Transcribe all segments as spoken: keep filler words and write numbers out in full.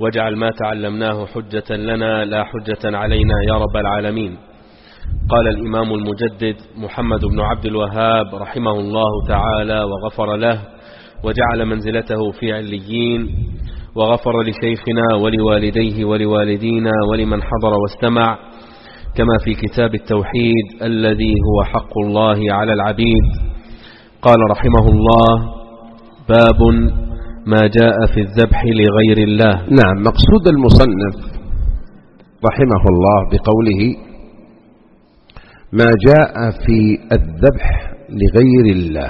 واجعل ما تعلمناه حجة لنا لا حجة علينا يا رب العالمين. قال الإمام المجدد محمد بن عبد الوهاب رحمه الله تعالى وغفر له وجعل منزلته في عليين، وغفر لشيخنا ولوالديه ولوالدينا ولمن حضر واستمع، كما في كتاب التوحيد الذي هو حق الله على العبيد. قال رحمه الله: باب ما جاء في الذبح لغير الله. نعم، مقصود المصنف رحمه الله بقوله ما جاء في الذبح لغير الله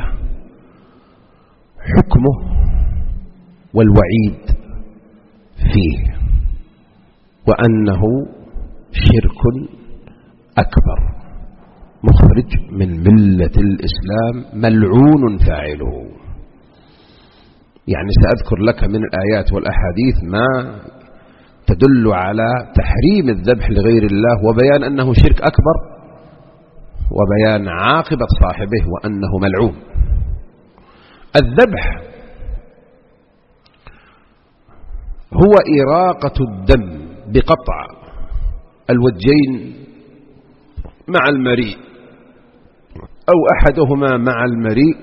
حكمه والوعيد فيه، وأنه شرك أكبر مخرج من ملة الإسلام ملعون فاعله. يعني سأذكر لك من الآيات والأحاديث ما تدل على تحريم الذبح لغير الله، وبيان أنه شرك أكبر، وبيان عاقبة صاحبه وأنه ملعون. الذبح هو إراقة الدم بقطع الوجين مع المريء أو أحدهما مع المريء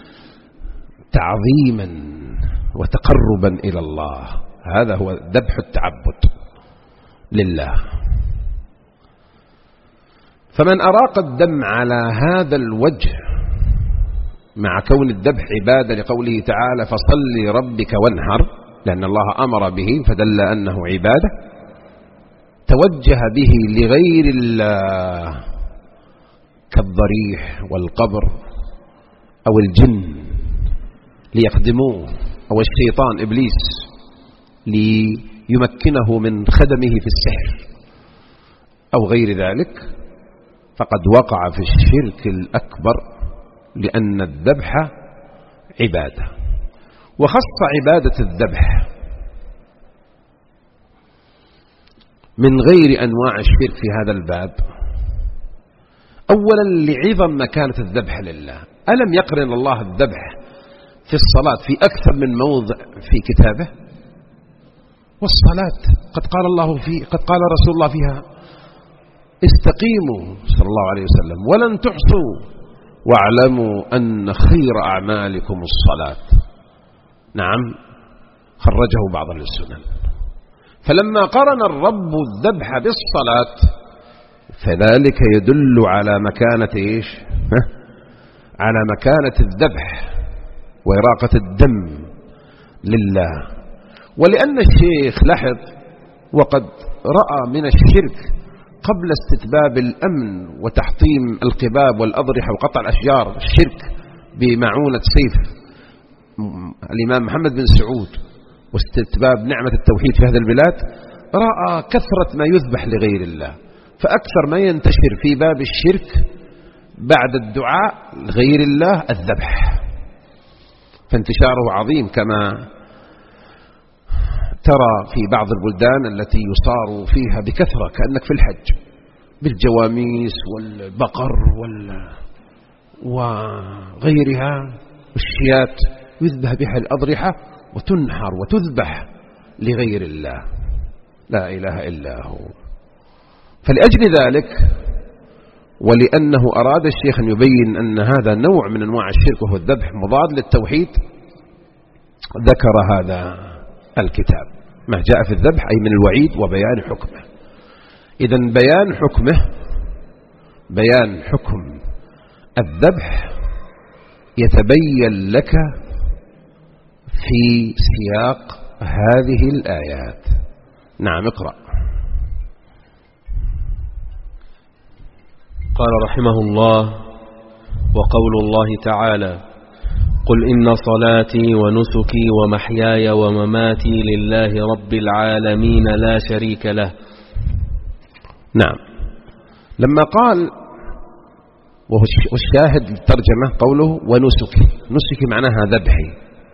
تعظيما وتقربا إلى الله. هذا هو ذبح التعبد لله. فمن أراق الدم على هذا الوجه مع كون الذبح عبادة لقوله تعالى فصل لربك وانحر، لأن الله أمر به فدل أنه عبادة، توجه به لغير الله كالضريح والقبر أو الجن ليخدموه، أو الشيطان إبليس ليمكنه من خدمه في السحر أو غير ذلك، فقد وقع في الشرك الأكبر، لأن الذبح عبادة. وخص عبادة الذبح من غير أنواع الشرك في هذا الباب أولا لعظم مكانة الذبح لله. ألم يقرن الله الذبح في الصلاة في أكثر من موضع في كتابه؟ والصلاة قد قال الله في قد قال رسول الله فيها استقيموا صلى الله عليه وسلم ولن تحصوا واعلموا أن خير أعمالكم الصلاة. نعم، خرجه بعض أهل السنن. فلما قرن الرب الذبح بالصلاة فذلك يدل على مكانة إيش؟ على مكانة الذبح وإراقة الدم لله. ولأن الشيخ لاحظ وقد رأى من الشرك قبل استتباب الأمن وتحطيم القباب والأضرحة وقطع الأشجار الشرك بمعونة سيف الإمام محمد بن سعود واستتباب نعمة التوحيد في هذا البلاد، رأى كثرة ما يذبح لغير الله. فأكثر ما ينتشر في باب الشرك بعد الدعاء لغير الله الذبح، فانتشاره عظيم كما ترى في بعض البلدان التي يصار فيها بكثرة كأنك في الحج بالجواميس والبقر وال... وغيرها والشيات يذبح بها الأضرحة وتنحر وتذبح لغير الله، لا إله إلا هو. فلأجل ذلك ولأنه أراد الشيخ أن يبين أن هذا نوع من أنواع الشرك وهو الذبح مضاد للتوحيد، ذكر هذا الكتاب ما جاء في الذبح أي من الوعيد وبيان حكمه. إذن بيان حكمه بيان حكم الذبح يتبين لك في سياق هذه الآيات. نعم، اقرأ. قال رحمه الله: وقول الله تعالى: قل إن صلاتي ونسكي ومحياي ومماتي لله رب العالمين لا شريك له. نعم، لما قال والشاهد الترجمة قوله ونسكي، نسكي معناها ذبحي،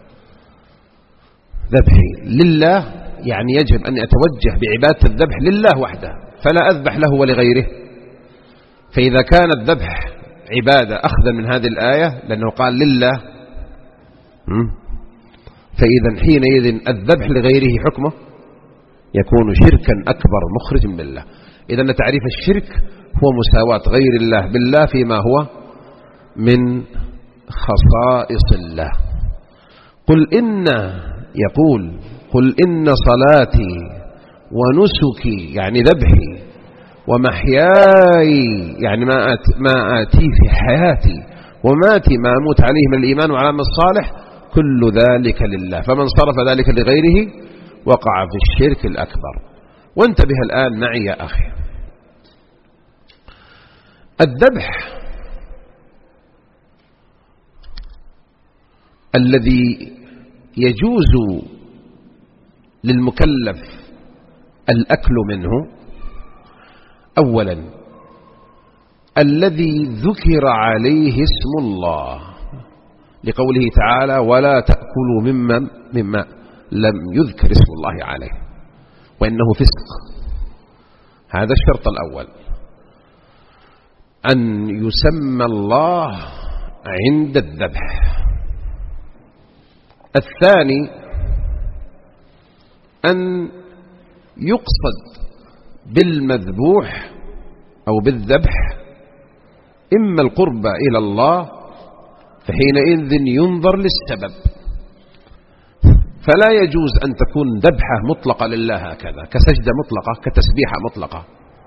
ذبحي لله، يعني يجب أن أتوجه بعبادة الذبح لله وحده فلا أذبح له ولغيره. فإذا كان الذبح عبادة أخذا من هذه الآية لأنه قال لله، فإذا حينئذ الذبح لغيره حكمه يكون شركا أكبر مخرج من الله. إذن تعريف الشرك هو مساواة غير الله بالله فيما هو من خصائص الله. قل إن يقول قل إن صلاتي ونسكي يعني ذبحي ومحياي يعني ما ما آتي في حياتي وماتي ما أموت عليه من الإيمان وعلامة الصالح كل ذلك لله، فمن صرف ذلك لغيره وقع في الشرك الأكبر. وانتبه الآن معي يا أخي، الذبح الذي يجوز للمكلف الأكل منه أولا الذي ذكر عليه اسم الله لقوله تعالى ولا تأكلوا مما, مما لم يذكر اسم الله عليه وإنه فسق. هذا الشرط الأول، أن يسمى الله عند الذبح. الثاني أن يقصد بالمذبوح أو بالذبح إما القرب إلى الله، فحينئذ ينظر للسبب، فلا يجوز أن تكون ذبحة مطلقة لله هكذا كسجدة مطلقة كتسبيحة مطلقة،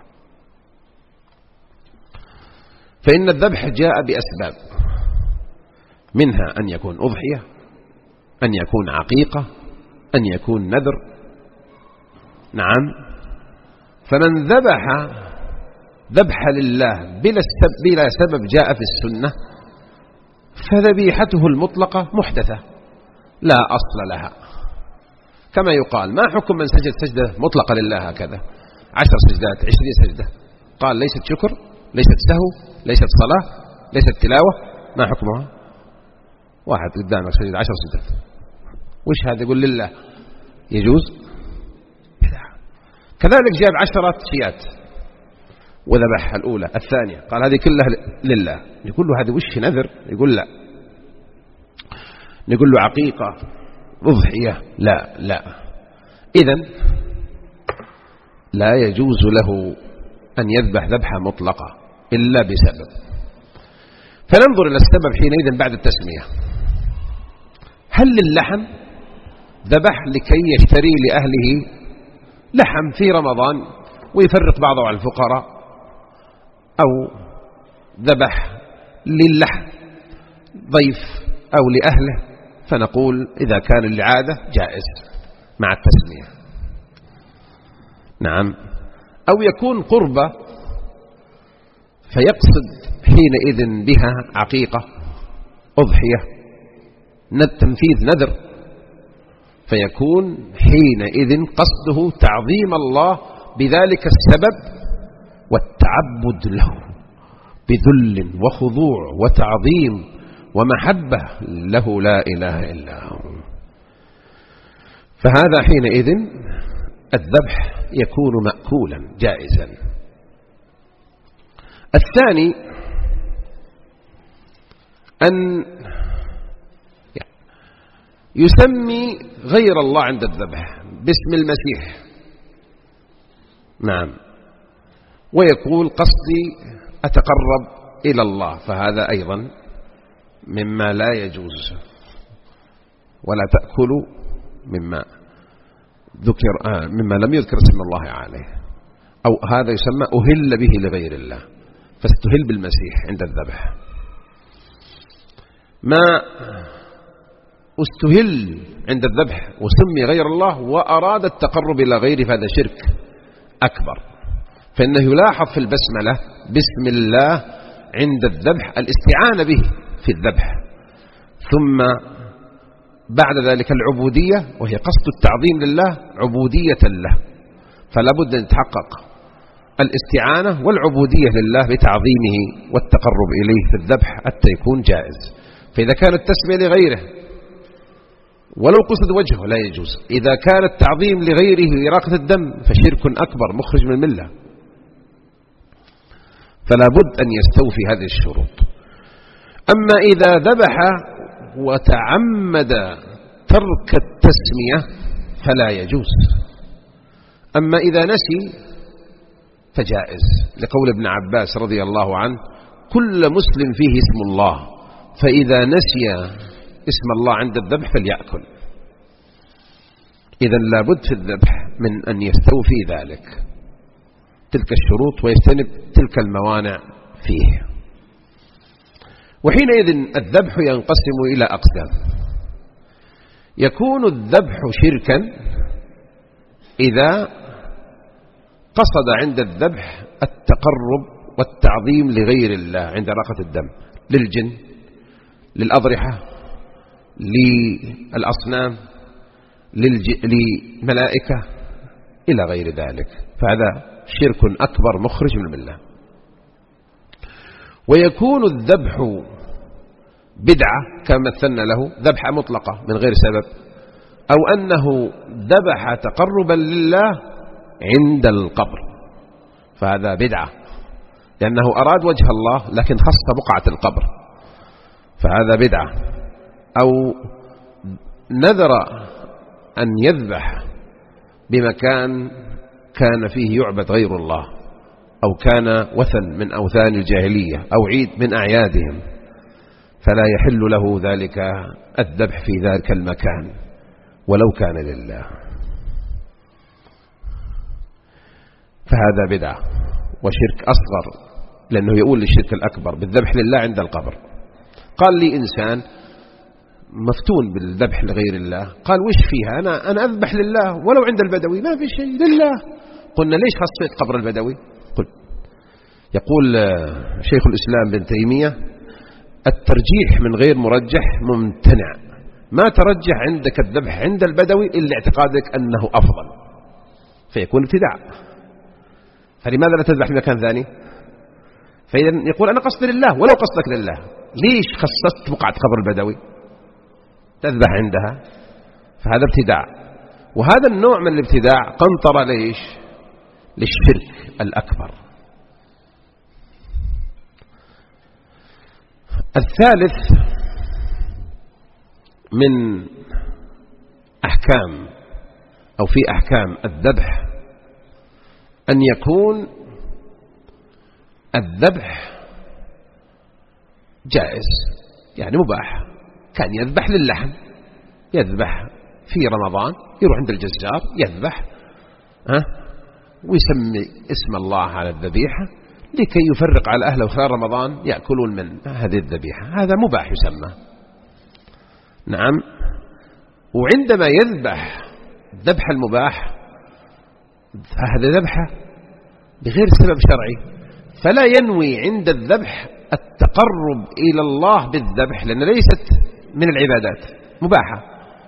فإن الذبح جاء بأسباب، منها أن يكون أضحية، أن يكون عقيقة، أن يكون نذر. نعم، فمن ذبح ذبح لله بلا سبب جاء في السنة فذبيحته المطلقة محدثة لا أصل لها. كما يقال ما حكم من سجد سجدة مطلقة لله هكذا عشر سجدات عشرين سجدة؟ قال ليست شكر، ليست سهو، ليست صلاة، ليست تلاوة، ما حكمها؟ واحد قدامك سجد عشر سجدات، وش هذا؟ يقول لله، يجوز؟ كذلك جاب عشرة شيات وذبحها الأولى الثانية، قال هذه كلها لله، يقول له هذه وش نذر؟ يقول لا. نقول له عقيقة أضحية؟ لا لا. إذن لا يجوز له أن يذبح ذبحة مطلقة إلا بسبب. فننظر إلى السبب حينئذ بعد التسمية. هل للحم ذبح لكي يشتري لأهله لحم في رمضان ويفرق بعضه على الفقراء، أو ذبح للحم ضيف أو لأهله، فنقول إذا كان للعادة جائز مع التسمية. نعم، أو يكون قربة فيقصد حينئذ بها عقيقة أضحية تنفيذ نذر، فيكون حينئذ قصده تعظيم الله بذلك السبب والتعبد له بذل وخضوع وتعظيم ومحبة له لا إله إلا هو. فهذا حينئذ الذبح يكون مأكولا جائزا. الثاني أن يسمي غير الله عند الذبح باسم المسيح. نعم، ويقول قصدي أتقرب إلى الله، فهذا أيضا مما لا يجوز. ولا تأكلوا مما ذكر آه مما لم يذكر اسم الله عليه، أو هذا يسمى أهل به لغير الله، فاستهل بالمسيح عند الذبح. ما استهل عند الذبح وسمي غير الله وأراد التقرب إلى غيره فهذا شرك أكبر، فإنه يلاحظ في البسملة بسم الله عند الذبح الاستعانة به في الذبح، ثم بعد ذلك العبودية، وهي قصد التعظيم لله عبودية له، فلا بد أن يتحقق الاستعانة والعبودية لله بتعظيمه والتقرب إليه في الذبح حتى يكون جائز. فإذا كانت تسمية لغيره ولو قصد وجهه لا يجوز. إذا كان التعظيم لغيره إراقة الدم فشرك أكبر مخرج من الملة، فلا بد أن يستوفي هذه الشروط. أما إذا ذبح وتعمد ترك التسمية فلا يجوز، أما إذا نسي فجائز، لقول ابن عباس رضي الله عنه: كل مسلم فيه اسم الله، فإذا نسي اسم الله عند الذبح فليأكل. إذن لابد في الذبح من أن يستوفي ذلك، تلك الشروط، ويجتنب تلك الموانع فيه. وحينئذ الذبح ينقسم إلى أقسام. يكون الذبح شركا إذا قصد عند الذبح التقرب والتعظيم لغير الله عند راقة الدم، للجن، للأضرحة، للأصنام، للملائكة، إلى غير ذلك، فهذا شرك أكبر مخرج من الملة. ويكون الذبح بدعة كما مثلنا له، ذبحة مطلقة من غير سبب، أو أنه ذبح تقربا لله عند القبر، فهذا بدعة لأنه أراد وجه الله لكن خص بقعة القبر، فهذا بدعة. أو نذر أن يذبح بمكان كان فيه يعبد غير الله، أو كان وثن من أوثان الجاهلية، أو عيد من أعيادهم، فلا يحل له ذلك الذبح في ذلك المكان ولو كان لله، فهذا بدعة وشرك أصغر، لأنه يقول للشرك الأكبر بالذبح لله عند القبر. قال لي إنسان مفتون بالذبح لغير الله، قال: وش فيها؟ أنا, أنا أذبح لله ولو عند البدوي، ما في شيء لله. قلنا: ليش خصيت قبر البدوي؟ قل يقول شيخ الإسلام بن تيمية: الترجيح من غير مرجح ممتنع، ما ترجح عندك الذبح عند البدوي إلا اعتقادك أنه أفضل، فيكون ابتداع. فلماذا لا تذبح في مكان ثاني؟ فإذا يقول: أنا قصد لله ولو قصدك لله، ليش خصصت بقعة قبر البدوي تذبح عندها؟ فهذا ابتداع، وهذا النوع من الابتداع قنطرة ليش؟ للشرك الأكبر. الثالث من أحكام أو في أحكام الذبح أن يكون الذبح جائز، يعني مباح. كان يذبح للحم، يذبح في رمضان، يروح عند الجزار يذبح ها ويسمي اسم الله على الذبيحة لكي يفرق على أهله خلال رمضان يأكلون من هذه الذبيحة، هذا مباح يسمى. نعم. وعندما يذبح ذبح المباح، هذا ذبحه بغير سبب شرعي، فلا ينوي عند الذبح التقرب إلى الله بالذبح، لأن ليست من العبادات، مباحة،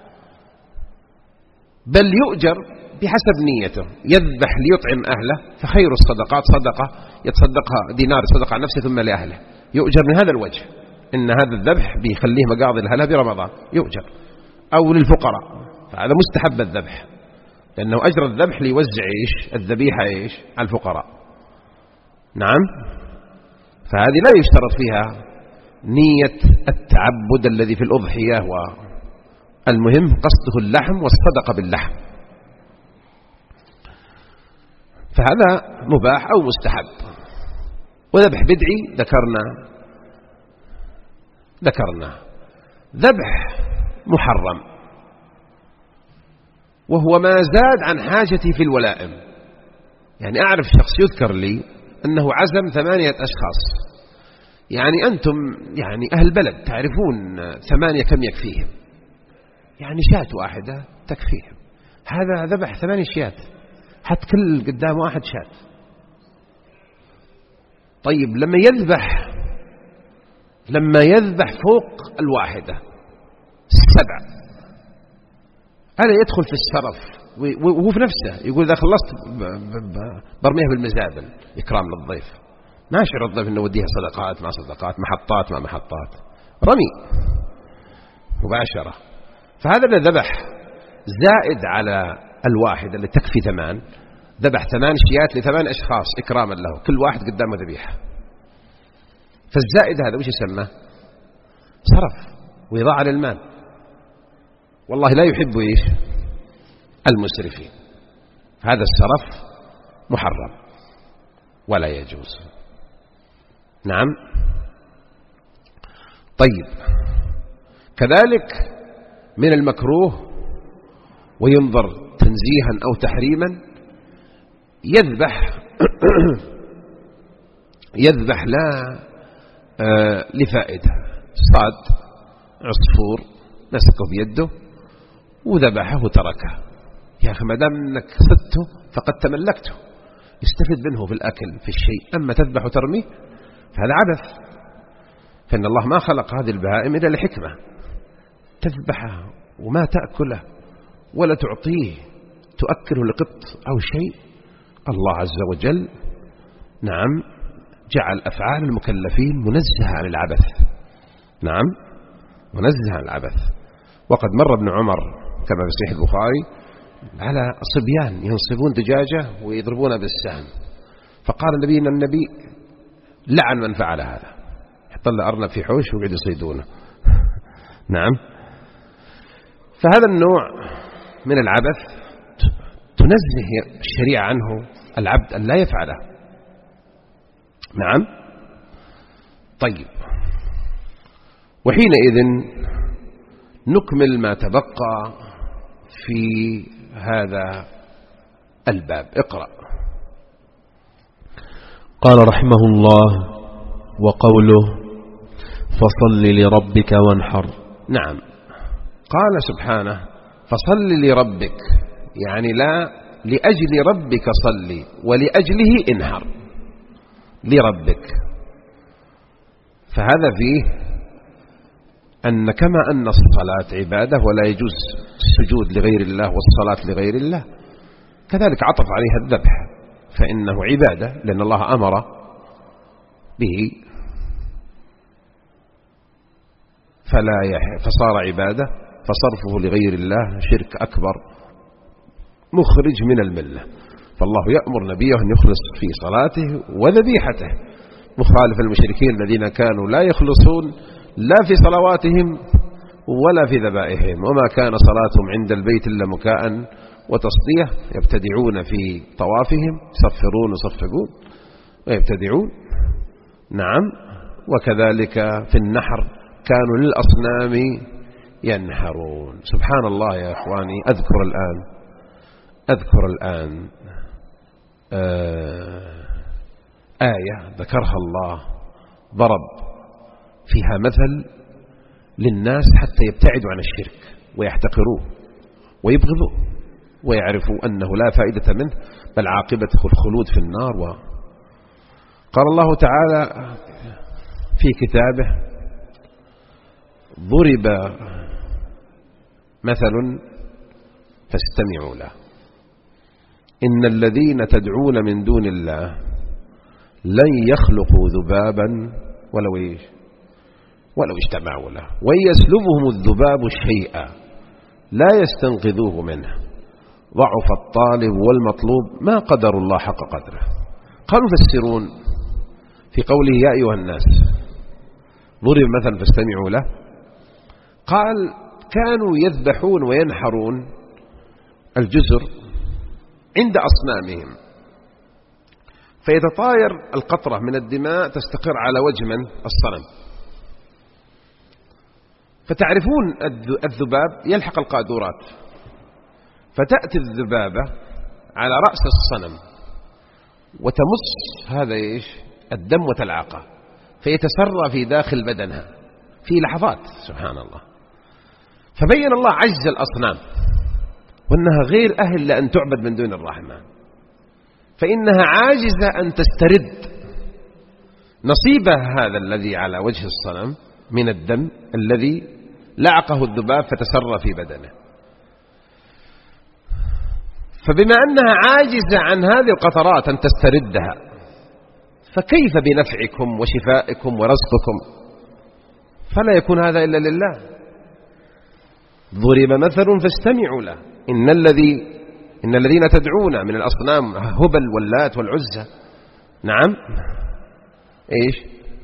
بل يؤجر بحسب نيته. يذبح ليطعم أهله، فخير الصدقات صدقة يتصدقها دينار، يتصدق عن نفسه ثم لأهله، يؤجر من هذا الوجه، إن هذا الذبح بيخليه مقاضي لها برمضان، يؤجر. أو للفقراء، فهذا مستحب الذبح، لأنه أجر الذبح ليوزع إيش الذبيحة إيش على الفقراء. نعم. فهذه لا يشترط فيها نية التعبد الذي في الأضحية، والمهم قصده اللحم والصدقة باللحم، فهذا مباح أو مستحب. وذبح بدعي ذكرنا ذكرنا ذبح محرم، وهو ما زاد عن حاجتي في الولائم. يعني أعرف شخص يذكر لي أنه عزم ثمانية أشخاص، يعني أنتم يعني أهل بلد تعرفون ثمانية كم يكفيهم، يعني شاة واحدة تكفيهم. هذا ذبح ثمانية شيات، حتى كل قدام واحد شاة. طيب لما يذبح لما يذبح فوق الواحدة السبع، هذا يدخل في السرف، وهو في نفسه يقول إذا خلصت برميها بالمزابل إكرام للضيف، ما يشعر الضيف أنه وديها صدقات مع صدقات، محطات مع محطات، رمي مباشرة. فهذا اللي ذبح زائد على الواحد اللي تكفي ثمان، ذبح ثمان شيات لثمان أشخاص إكراما له، كل واحد قدامه ذبيحة، فالزائد هذا وش يسمى؟ سرف وإضاعة للمال. والله لا يحب إيش؟ المسرفين. هذا السرف محرم ولا يجوز. نعم. طيب، كذلك من المكروه وينظر تنزيها أو تحريما يذبح يذبح لا آه لفائدة، صاد عصفور مسكه بيده وذبحه وتركه، يا أخي ما دام أنك صدته فقد تملكته، استفد منه في الأكل في الشيء، أما تذبح وترميه فهذا عبث، فإن الله ما خلق هذه البهائم إلا لحكمة، تذبحه وما تأكله ولا تعطيه تؤكله لقط أو شيء. الله عز وجل نعم جعل أفعال المكلفين منزهة عن العبث، نعم منزهة عن العبث. وقد مر ابن عمر كما في صحيح البخاري على صبيان ينصبون دجاجة ويضربون بالسهم، فقال النبي إن النبي لعن من فعل هذا، يحط له أرنب في حوش ويقعد يصيدونه. نعم. فهذا النوع من العبث تنزه الشريعة عنه العبد أن لا يفعله. نعم. طيب، وحينئذ نكمل ما تبقى في هذا الباب. اقرأ. قال رحمه الله: وقوله فصل لربك وانحر. نعم، قال سبحانه فصل لربك، يعني لا لأجل ربك صلي ولأجله انحر، لربك. فهذا فيه أن كما أن الصلاة عبادة ولا يجوز السجود لغير الله والصلاة لغير الله، كذلك عطف عليها الذبح فإنه عبادة لأن الله أمر به فلا يح فصار عبادة، فصرفه لغير الله شرك أكبر مخرج من الملة. فالله يأمر نبيه أن يخلص في صلاته وذبيحته، مخالف المشركين الذين كانوا لا يخلصون لا في صلواتهم ولا في ذبائحهم، وما كان صلاتهم عند البيت إلا مكاء وتصدية، يبتدعون في طوافهم، يصفرون ويصفقون ويبتدعون. نعم. وكذلك في النحر كانوا للأصنام ينحرون. سبحان الله يا إخواني. أذكر الآن أذكر الآن آية ذكرها الله ضرب فيها مثل للناس حتى يبتعدوا عن الشرك ويحتقروه ويبغضوه ويعرفوا أنه لا فائدة منه بل عاقبته الخلود في النار. وقال الله تعالى في كتابه: ضرب مثل فاستمعوا له إن الذين تدعون من دون الله لن يخلقوا ذبابا ولو إيش ولو اجتمعوا له وإن يسلبهم الذباب شيئا لا يستنقذوه منه ضعف الطالب والمطلوب ما قدر الله حق قدره. قالوا فسرون في قوله يا أيها الناس ضرب مثلا فاستمعوا له، قال كانوا يذبحون وينحرون الجزر عند أصنامهم فيتطاير القطرة من الدماء تستقر على وجه من الصنم، فتعرفون الذباب يلحق القاذورات، فتأتي الذبابة على رأس الصنم وتمص هذا إيش الدم وتلعقه فيتسرى في داخل بدنها في لحظات. سبحان الله. فبين الله عجز الأصنام وأنها غير أهل لأن تعبد من دون الرحمن، فإنها عاجزة أن تسترد نصيبها هذا الذي على وجه الصنم من الدم الذي لعقه الذباب فتسرى في بدنه. فبما أنها عاجزة عن هذه القطرات أن تستردها، فكيف بنفعكم وشفائكم ورزقكم؟ فلا يكون هذا إلا لله. ضرب مثل فاستمعوا له إن الذي إن الذين تدعون من الأصنام هبل واللات والعزى، نعم إيش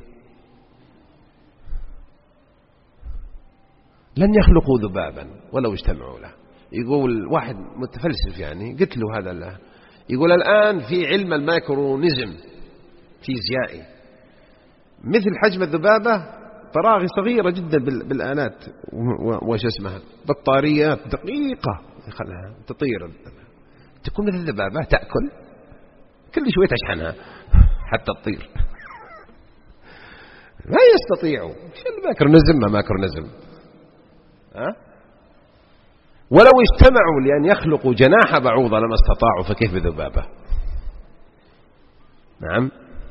لن يخلقوا ذبابا ولو اجتمعوا له. يقول واحد متفلسف يعني قلت له هذا يقول الآن في علم الميكرونيزم فيزيائي مثل حجم الذبابة طراغي صغيرة جدا بالآلات وش اسمها بطاريات دقيقة يخلها تطير تكون مثل الذبابة تأكل كل شوية تشحنها حتى تطير. ما يستطيعوا. الميكرونيزم ما ميكرونيزم ها؟ ولو اجتمعوا لأن يخلقوا جناح بعوضة لما استطاعوا فكيف بذبابة. نعم.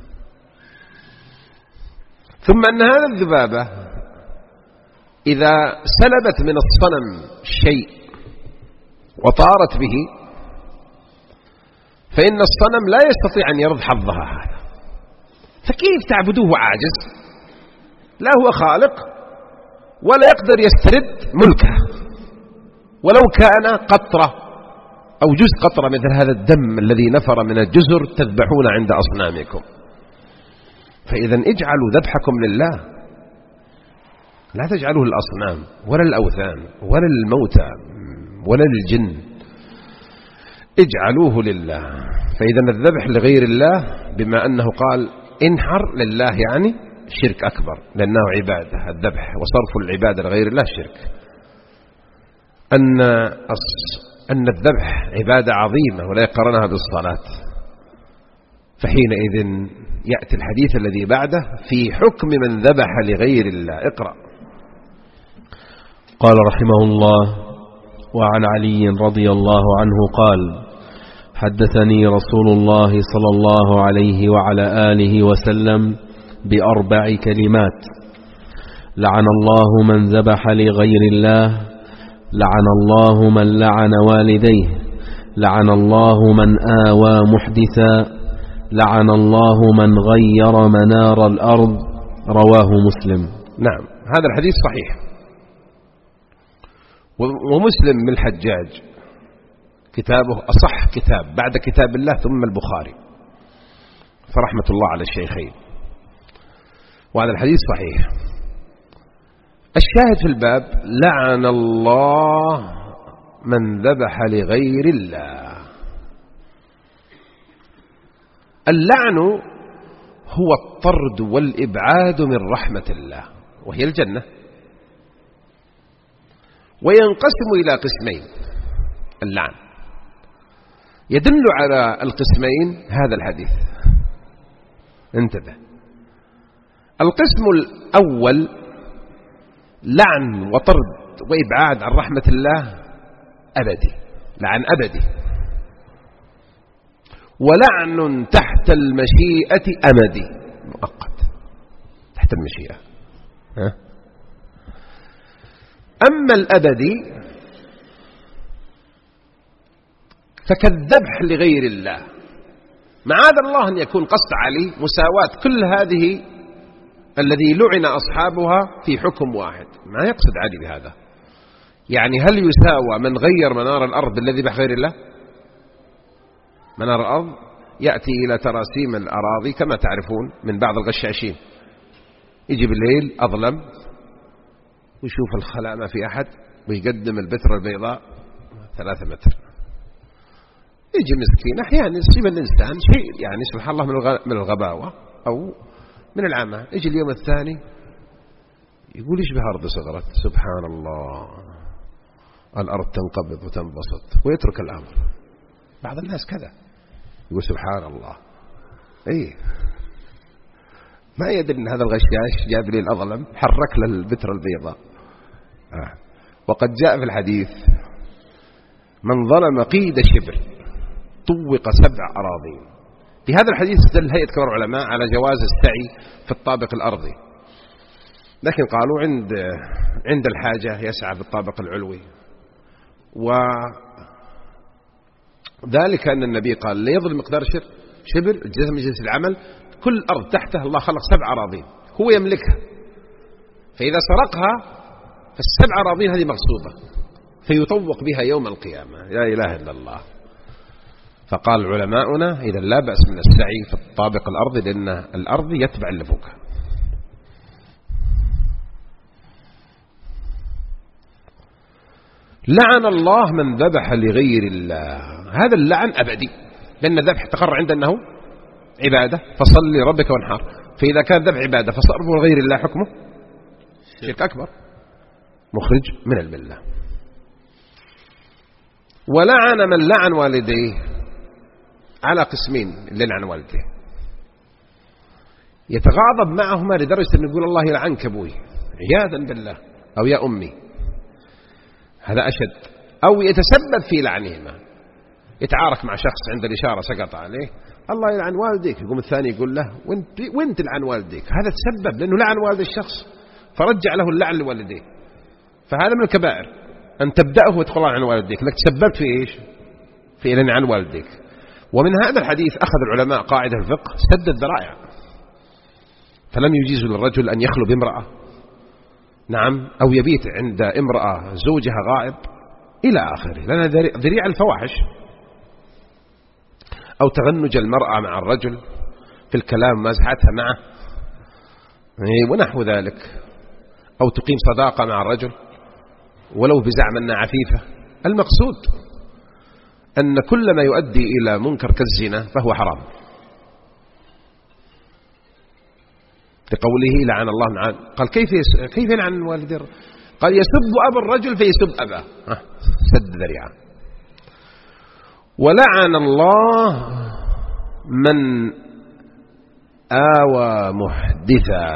ثم أن هذا الذبابة إذا سلبت من الصنم شيء وطارت به فإن الصنم لا يستطيع أن يرد حظها هذا، فكيف تعبدوه عاجز لا هو خالق ولا يقدر يسترد ملكه ولو كان قطرة أو جزء قطرة مثل هذا الدم الذي نفر من الجزر تذبحون عند أصنامكم. فإذا اجعلوا ذبحكم لله لا تجعلوه للأصنام ولا الأوثان ولا الموتى ولا للجن، اجعلوه لله. فإذا الذبح لغير الله بما أنه قال انحر لله يعني شرك أكبر لأنه عبادة الذبح، وصرف العبادة لغير الله شرك. أن أن الذبح عبادة عظيمة ولا يقارنها بالصلاة، فحينئذ يأتي الحديث الذي بعده في حكم من ذبح لغير الله. اقرأ. قال رحمه الله: وعن علي رضي الله عنه قال: حدثني رسول الله صلى الله عليه وعلى آله وسلم بأربع كلمات: لعن الله من ذبح لغير الله، لعن الله من لعن والديه، لعن الله من آوى محدثا، لعن الله من غير منار الأرض. رواه مسلم. نعم، هذا الحديث صحيح. ومسلم من الحجاج كتابه أصح كتاب بعد كتاب الله ثم البخاري، فرحمة الله على الشيخين. وهذا الحديث صحيح. الشاهد في الباب: لعن الله من ذبح لغير الله. اللعن هو الطرد والإبعاد من رحمة الله وهي الجنة، وينقسم إلى قسمين. اللعن يدل على القسمين هذا الحديث، انتبه. القسم الأول لعن وطرد وإبعاد عن رحمة الله أبدي، لعن أبدي. ولعن تحت المشيئة أمدي، مؤقت تحت المشيئة. ها؟ أما الأبدي فكالذبح لغير الله. معاذ الله أن يكون قصد علي مساواة كل هذه الذي لعن أصحابها في حكم واحد، ما يقصد علي بهذا. يعني هل يساوى من غير منار الأرض الذي بغير الله؟ منار الأرض يأتي إلى تراسيم الأراضي كما تعرفون من بعض الغشاشين، يجي بالليل أظلم ويشوف الخلاء ما في أحد ويقدم البترة البيضاء ثلاثة متر. يجي مسكين أحيانا يصيب الإنسان شيء يعني سبحان الله من الغباوة أو من العامة، يجي اليوم الثاني يقول يشبه أرض صغرت، سبحان الله الأرض تنقبض وتنبسط ويترك الأمر. بعض الناس كذا يقول سبحان الله، إيه ما يدري أن هذا الغشاش جاب لي الأظلم حرك له البترة البيضاء. آه. وقد جاء في الحديث: من ظلم قيد شبر طوق سبع أراضين. في هذا الحديث استدل هيئة كبار العلماء على جواز السعي في الطابق الأرضي، لكن قالوا عند عند الحاجة يسعى في الطابق العلوي، وذلك أن النبي قال لا يظلم مقدار شبر الجزء من جنس العمل، كل أرض تحته الله خلق سبع أراضين هو يملكها، فإذا سرقها فالسبع أراضين هذه مغصوبة فيطوق بها يوم القيامة. لا إله إلا الله. فقال علماؤنا إذا لا بأس من السعي في الطابق الأرضي لأن الأرض يتبع اللي فوقها. لعن الله من ذبح لغير الله. هذا اللعن أبدي، لأن الذبح تقرر عند أنه عبادة، فصل لربك وانحار. فإذا كان ذبح عبادة فصرفه لغير الله حكمه شرك أكبر مخرج من الملة. ولعن من لعن والديه على قسمين. اللي لعن والديه يتغاضب معهما لدرجة أن يقول الله يلعنك أبوي عياذا بالله، أو يا أمي، هذا أشد. أو يتسبب في لعنهما، يتعارك مع شخص عند الإشارة سقط عليه الله يلعن والديك، يقوم الثاني يقول له وانت, وانت لعن والديك. هذا تسبب لأنه لعن والد الشخص فرجع له اللعن لوالديه. فهذا من الكبائر أن تبدأه وتقول عن والديك، لك تسببت في إيش؟ في إلن عن والديك. ومن هذا الحديث أخذ العلماء قاعدة الفقه سد الذرائع، فلم يجيز للرجل أن يخلو بامرأة، نعم، أو يبيت عند امرأة زوجها غائب إلى آخره، لأن ذريعة الفواحش. أو تغنج المرأة مع الرجل في الكلام مازحتها معه ونحو ذلك. أو تقيم صداقة مع الرجل ولو بزعم أنها عفيفة. المقصود أن كل ما يؤدي إلى منكر كالزنا فهو حرام، لقوله لعن الله معان. قال كيف كيف يلعن الوالدين؟ قال يسب أبا الرجل فيسب أباه، سد ذريعة. ولعن الله من آوى محدثا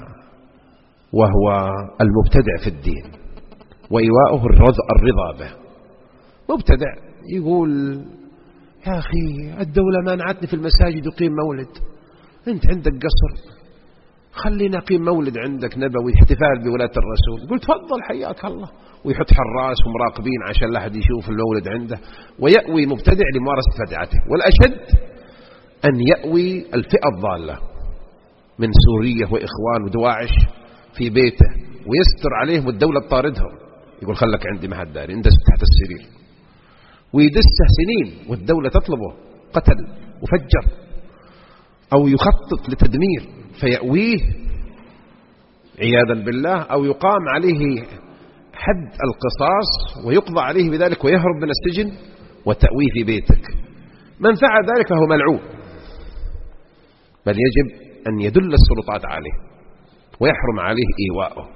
وهو المبتدع في الدين، وإيواؤه الرضا به. مبتدع يقول يا أخي الدولة مانعتني في المساجد يقيم مولد، أنت عندك قصر، خلينا نقيم مولد عندك نبوي احتفال بولاة الرسول. قلت تفضل حياك الله، ويحط حراس ومراقبين عشان لا أحد يشوف المولد عنده، ويأوي مبتدع لممارسة بدعته. والأشد أن يأوي الفئة الضالة من سورية وإخوان ودواعش في بيته ويستر عليهم والدولة تطاردهم، يقول خلك عندي ما حد داري، اندس تحت السرير، ويدسه سنين والدولة تطلبه قتل وفجر، أو يخطط لتدمير فيأويه عياذا بالله، أو يقام عليه حد القصاص ويقضى عليه بذلك ويهرب من السجن وتأويه في بيتك. من فعل ذلك فهو ملعون، بل يجب أن يدل السلطات عليه ويحرم عليه إيواءه.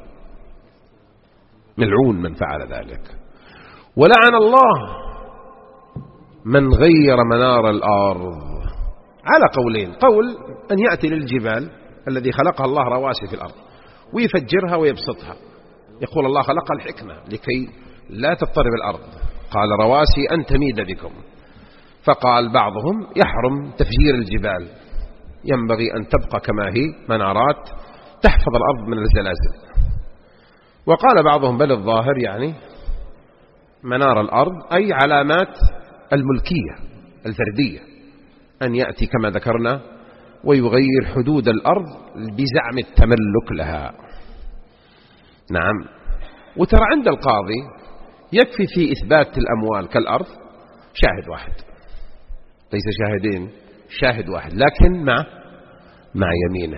ملعون من فعل ذلك. ولعن الله من غير منار الأرض على قولين. قول أن يأتي للجبال الذي خلقها الله رواسي في الأرض ويفجرها ويبسطها، يقول الله خلق الحكمة لكي لا تضطرب الأرض، قال رواسي أن تميد بكم. فقال بعضهم يحرم تفجير الجبال، ينبغي أن تبقى كما هي منارات تحفظ الأرض من الزلازل. وقال بعضهم بل الظاهر يعني منار الأرض أي علامات الملكية الفردية، أن يأتي كما ذكرنا ويغير حدود الأرض بزعم التملك لها. نعم. وترى عند القاضي يكفي في إثبات الأموال كالأرض شاهد واحد، ليس شاهدين، شاهد واحد، لكن مع مع يمينه.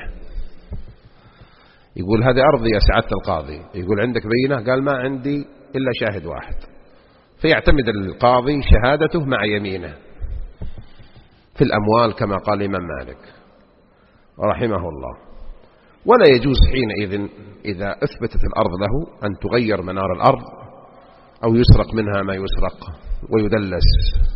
يقول هذه أرضي يا سعادة القاضي، يقول عندك بينة؟ قال ما عندي إلا شاهد واحد، فيعتمد القاضي شهادته مع يمينه في الأموال كما قال الإمام مالك رحمه الله. ولا يجوز حينئذ إذا أثبتت الأرض له أن تغير منار الأرض أو يسرق منها ما يسرق ويدلس.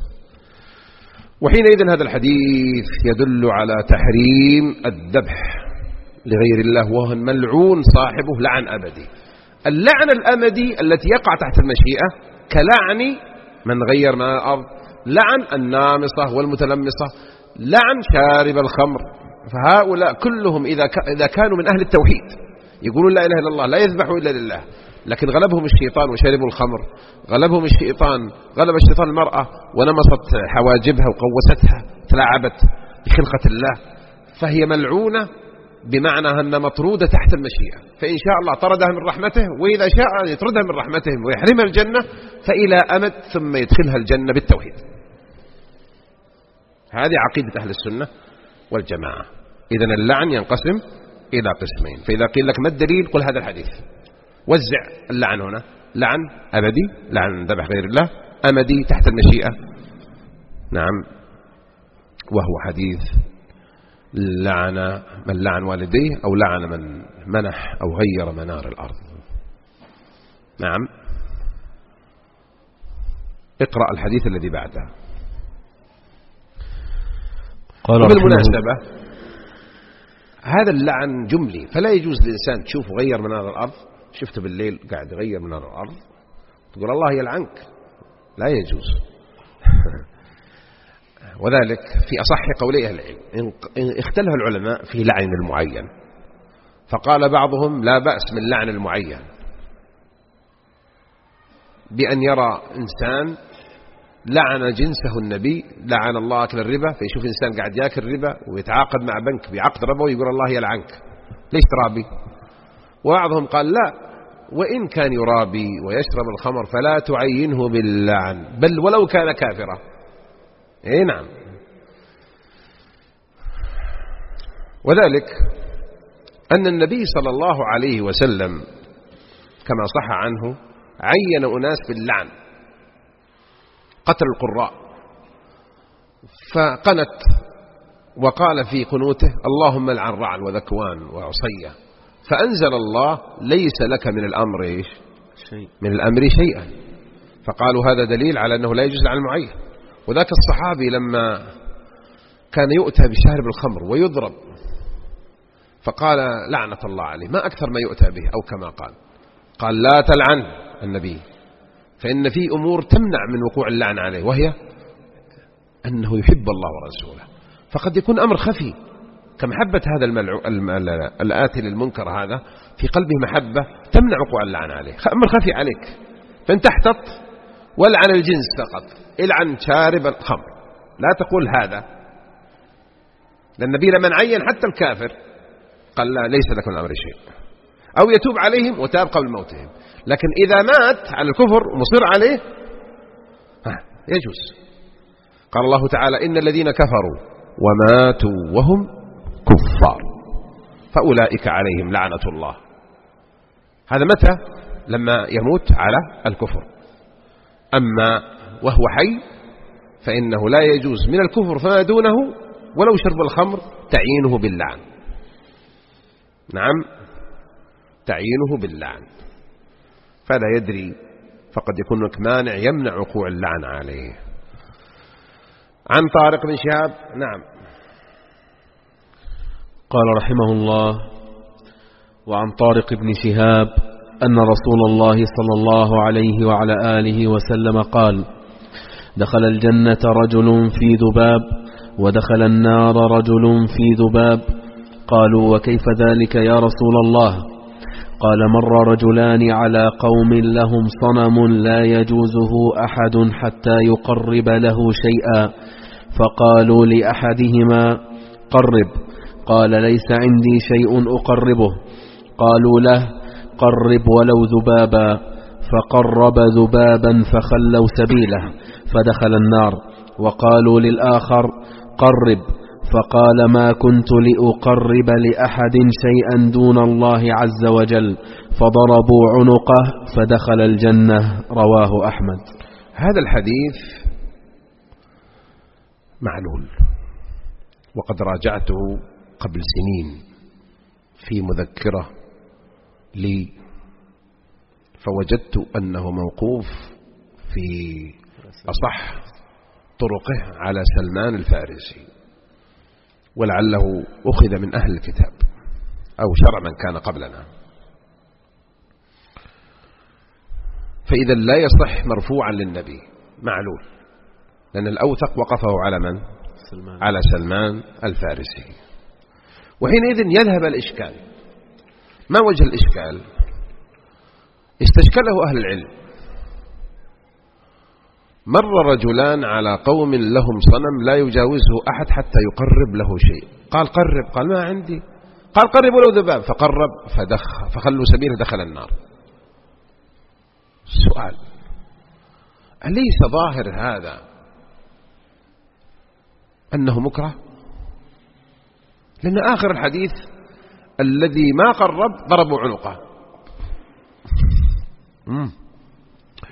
وحينئذ هذا الحديث يدل على تحريم الذبح لغير الله، وهو ملعون صاحبه لعن أبدي. اللعن الأمدي التي يقع تحت المشيئة كلعن من غير منار الأرض، لعن النامصة والمتلمصة، لعن شارب الخمر. فهؤلاء كلهم إذا إذا كانوا من أهل التوحيد يقولون لا إله إلا الله لا يذبحوا إلا لله، لكن غلبهم الشيطان وشربوا الخمر، غلبهم الشيطان غلب الشيطان المرأة ونمصت حواجبها وقوستها تلاعبت بخلقة الله، فهي ملعونة بمعنى أن مطرودة تحت المشيئة. فإن شاء الله طردها من رحمته، وإذا شاء يطردها من رحمته ويحرمها الجنة فإلى أمد ثم يدخلها الجنة بالتوحيد. هذه عقيدة أهل السنة والجماعة. إذن اللعن ينقسم إلى قسمين. فإذا قيل لك ما الدليل؟ قل هذا الحديث، وزع اللعن هنا: لعن أبدي، لعن ذبح غير الله، أمدي تحت المشيئة، نعم، وهو حديث لعن من لعن والديه أو لعن من منح أو غير منار الأرض. نعم. اقرأ الحديث الذي بعده. قال بالمناسبة هذا اللعن جملي، فلا يجوز للإنسان تشوفه غير منار الأرض، شفته بالليل قاعد يغير منار الأرض تقول الله يلعنك، لا يجوز. وذلك في أصح قولي أهل العلم. اختلف العلماء في لعن المعين، فقال بعضهم لا بأس من لعن المعين بأن يرى إنسان لعن جنسه النبي، لعن الله أكل الربا، فيشوف إنسان قاعد يأكل ربا ويتعاقد مع بنك بعقد ربوي ويقول الله يلعنك ليش ترابي. وبعضهم قال لا، وإن كان يرابي ويشرب الخمر فلا تعينه باللعن بل ولو كان كافرا. اي نعم. وذلك أن النبي صلى الله عليه وسلم كما صح عنه عين أناس باللعن، قتل القراء، فقنت وقال في قنوته اللهم لعن رعل وذكوان وعصية، فأنزل الله ليس لك من الأمر إيش شيء من الأمر شيئا، فقالوا هذا دليل على أنه لا يجوز لعن المعين. وذاك الصحابي لما كان يؤتى بشارب الخمر ويضرب فقال لعنة الله عليه، ما أكثر ما يؤتى به، أو كما قال قال لا تلعن النبي، فإن في أمور تمنع من وقوع اللعن عليه، وهي أنه يحب الله ورسوله، فقد يكون أمر خفي كمحبة هذا الملعو... الآتي للمنكر هذا في قلبه محبة تمنع وقوع اللعن عليه، أمر خفي عليك، فانت احتط والعن الجنس فقط، العن شارب الخمر، لا تقول هذا، لأن النبي لمن عين حتى الكافر قال لا ليس لكم الأمر شيء، أو يتوب عليهم وتاب قبل موتهم، لكن إذا مات على الكفر ومصير عليه يجوز. قال الله تعالى إن الذين كفروا وماتوا وهم كفار فأولئك عليهم لعنة الله. هذا متى؟ لما يموت على الكفر. أما وهو حي فإنه لا يجوز من الكفر فما دونه ولو شرب الخمر تعيينه باللعن. نعم، تعيينه باللعن، فلا يدري، فقد يكون هناك مانع يمنع وقوع اللعن عليه. عن طارق بن شهاب. نعم. قال رحمه الله: وعن طارق بن شهاب أن رسول الله صلى الله عليه وعلى آله وسلم قال: دخل الجنة رجل في ذباب ودخل النار رجل في ذباب. قالوا: وكيف ذلك يا رسول الله؟ قال: مر رجلان على قوم لهم صنم لا يجوزه أحد حتى يقرب له شيئا، فقالوا لأحدهما: قرب. قال: ليس عندي شيء أقربه. قالوا له: قرب ولو ذبابا. فقرب ذبابا فخلوا سبيله فدخل النار. وقالوا للآخر: قرب. فقال: ما كنت لأقرب لأحد شيئا دون الله عز وجل. فضربوا عنقه فدخل الجنة. رواه أحمد. هذا الحديث معلول، وقد راجعته قبل سنين في مذكرة لي، فوجدت أنه موقوف في أصح طرقه على سلمان الفارسي، ولعله أخذ من أهل الكتاب أو شرع من كان قبلنا، فإذا لا يصح مرفوعا للنبي، معلول، لأن الأوثق وقفه على من؟ سلمان. على سلمان الفارسي. وحينئذ يذهب الإشكال. ما وجه الإشكال؟ استشكله أهل العلم. مر رجلان على قوم لهم صنم لا يجاوزه أحد حتى يقرب له شيء. قال: قرب. قال: ما عندي. قال: قرب ولو ذباب. فقرب فدخ فخلوا سبيله دخل النار. السؤال: أليس ظاهر هذا أنه مكره؟ لأن آخر الحديث الذي ما قرب ضربوا عنقه.